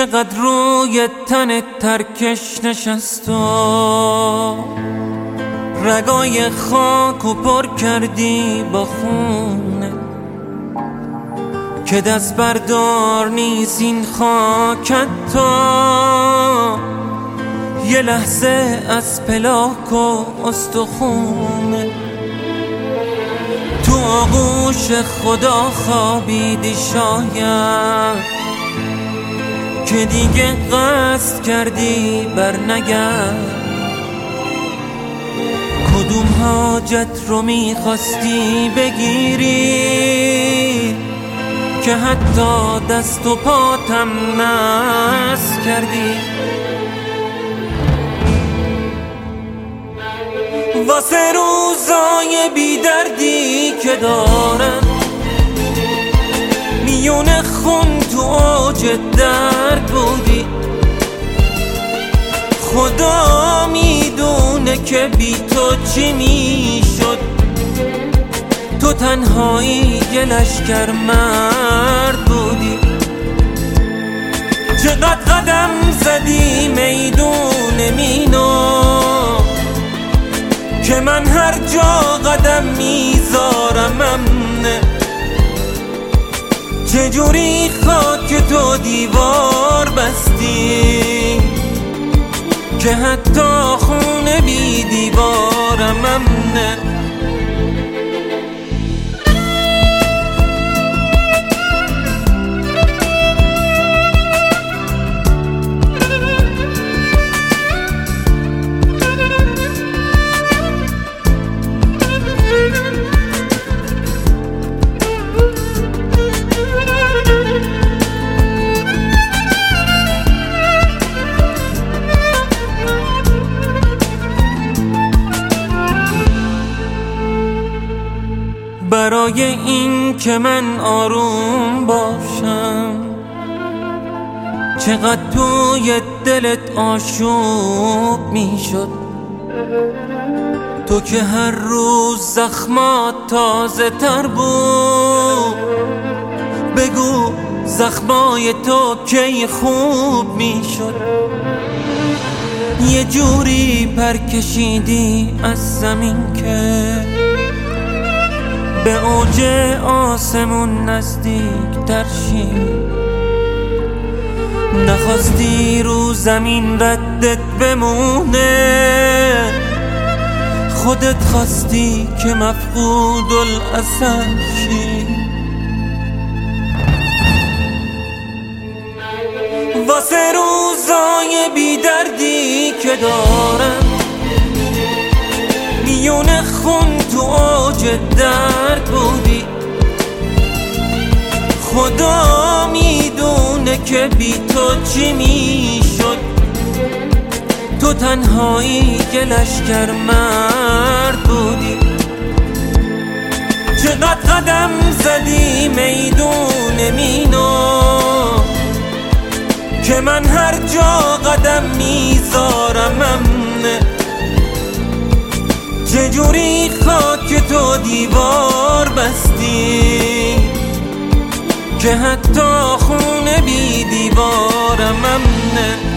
چقدر روی تن ترکش نشست و رگای خاک و پر کردی با خونه که دست بردار نیست این خاکت تا یه لحظه از پلاک و استخونه تو آغوش خدا خوابیدی شاید که دیگه قصد کردی بر نگرد کدوم حاجت رو میخواستی بگیری که حتی دست و پاتم نس کردی واسه روزای بی دردی که دارم میون خون تو اوج درد بودی خدا میدونه که بی تو چی میشد تو تنهایی یه لشکر مرد بودی چقدر قدم زدی میدون مینو که من هر جا قدم میذارم امنه چجوری خاک تو دیوار بستی که حتی خونه بی دیوارم امنه برای این که من آروم باشم چقدر توی دلت آشوب میشد تو که هر روز زخمات تازه تر بود بگو زخمای تو کی خوب میشد یه جوری پر کشیدی از زمین که به اوج آسمون نزدیک تر شی نخواستی رو زمین ردت بمونه خودت خواستی که مفقود الاثر شی واسه روزای بی دردی که دارم میون خون تو اوج درد بودی خدا میدونه که بی تو چی میشد تو تنهایی که لشکر مرد بودی چقدر قدم زدی میدون مینو که من هر جا قدم میذارم امنه چجوری خاک تو دیوار بستی که حتی خونه بی دیوارم امنه